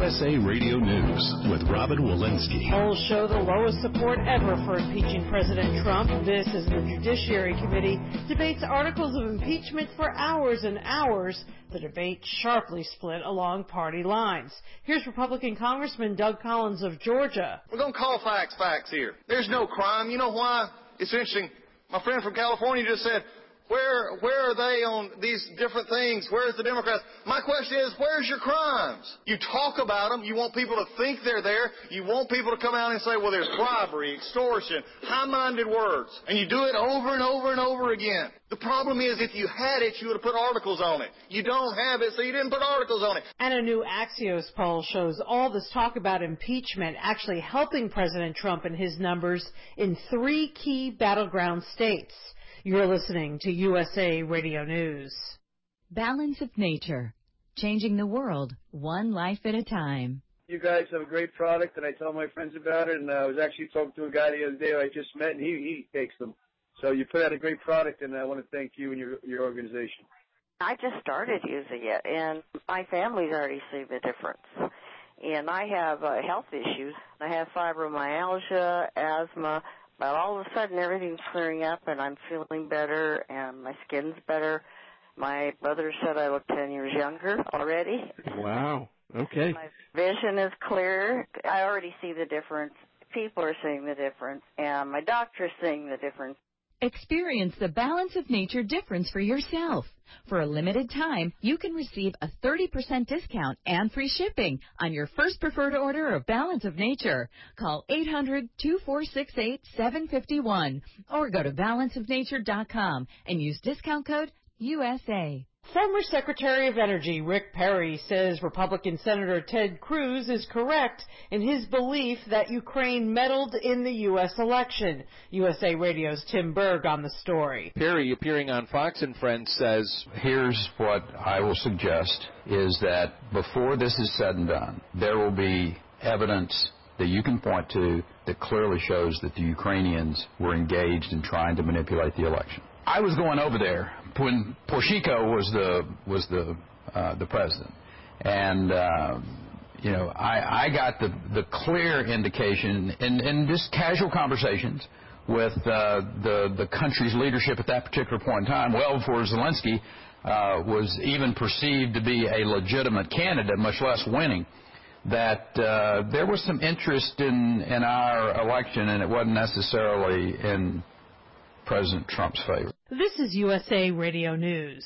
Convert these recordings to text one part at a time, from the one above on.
USA Radio News with Robin Walensky. Polls show the lowest support ever for impeaching President Trump. This as the Judiciary Committee debates articles of impeachment for hours and hours. The debate sharply split along party lines. Here's Republican Congressman Doug Collins of Georgia. We're going to call facts here. There's no crime. You know why? It's interesting. My friend from California just said, where are they on these different things? Where's the Democrats? My question is, where's your crimes? You talk about them. You want people to think they're there. You want people to come out and say, well, there's bribery, extortion, high-minded words. And you do it over and over and over again. The problem is, if you had it, you would have put articles on it. You don't have it, so you didn't put articles on it. And a new Axios poll shows all this talk about impeachment actually helping President Trump and his numbers in 3 key battleground states. You're listening to USA Radio News. Balance of Nature, changing the world one life at a time. You guys have a great product, and I tell my friends about it, and I was actually talking to a guy the other day I just met, and he takes them. So you put out a great product, and I want to thank you and your organization. I just started using it, and my family's already seen the difference. And I have health issues. I have fibromyalgia, asthma. But all of a sudden, everything's clearing up, and I'm feeling better, and my skin's better. My brother said I look 10 years younger already. Wow. Okay. My vision is clear. I already see the difference. People are seeing the difference, and my doctor's seeing the difference. Experience the Balance of Nature difference for yourself. For a limited time, you can receive a 30% discount and free shipping on your first preferred order of Balance of Nature. Call 800-2468-751 or go to balanceofnature.com and use discount code USA. Former Secretary of Energy Rick Perry says Republican Senator Ted Cruz is correct in his belief that Ukraine meddled in the U.S. election. USA Radio's Tim Berg on the story. Perry, appearing on Fox and Friends, says, here's what I will suggest, is that before this is said and done, there will be evidence that you can point to that clearly shows that the Ukrainians were engaged in trying to manipulate the election. I was going over there when Poroshenko was the president, and I got the clear indication in just casual conversations with the country's leadership at that particular point in time, well before Zelensky was even perceived to be a legitimate candidate, much less winning, that there was some interest in our election, and it wasn't necessarily in President Trump's favor. This is USA Radio News.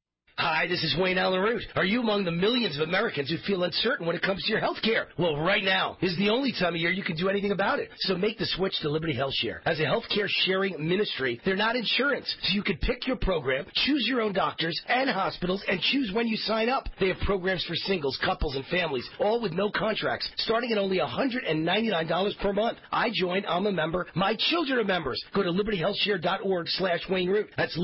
Hi, this is Wayne Allen Root. Are you among the millions of Americans who feel uncertain when it comes to your health care? Well, right now is the only time of year you can do anything about it. So make the switch to Liberty Health Share. As a health care sharing ministry, they're not insurance, so you can pick your program, choose your own doctors and hospitals, and choose when you sign up. They have programs for singles, couples, and families, all with no contracts, starting at only $199 per month. I joined. I'm a member. My children are members. Go to libertyhealthshare.org/Wayne Root. That's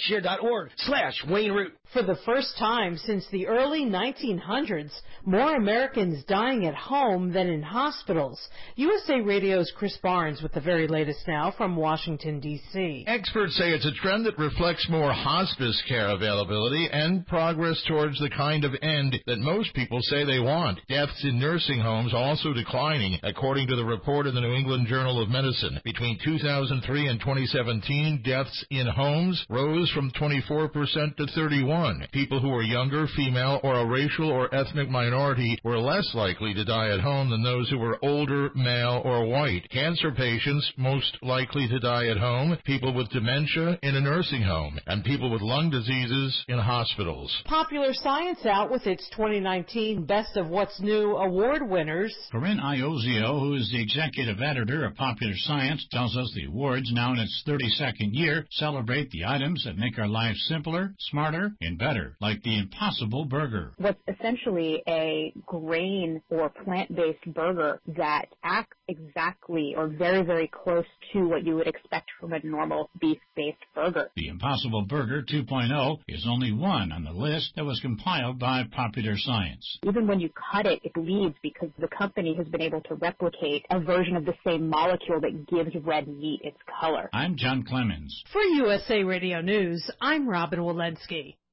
libertyhealthshare.org/Wayne Root. For the first time since the early 1900s, more Americans dying at home than in hospitals. USA Radio's Chris Barnes with the very latest now from Washington, D.C. Experts say it's a trend that reflects more hospice care availability and progress towards the kind of end that most people say they want. Deaths in nursing homes also declining, according to the report in the New England Journal of Medicine. Between 2003 and 2017, deaths in homes rose from 24% to 31%. People who were younger, female, or a racial or ethnic minority were less likely to die at home than those who were older, male, or white. Cancer patients most likely to die at home, people with dementia in a nursing home, and people with lung diseases in hospitals. Popular Science out with its 2019 Best of What's New award winners. Corinne Iozio, who is the executive editor of Popular Science, tells us the awards, now in its 32nd year, celebrate the items that make our lives simpler, smarter, and better, like the Impossible Burger. What's essentially a grain or plant-based burger that acts exactly or very, very close to what you would expect from a normal beef-based burger. The Impossible Burger 2.0 is only one on the list that was compiled by Popular Science. Even when you cut it, it bleeds because the company has been able to replicate a version of the same molecule that gives red meat its color. I'm John Clemens. For USA Radio News, I'm Robin Walensky.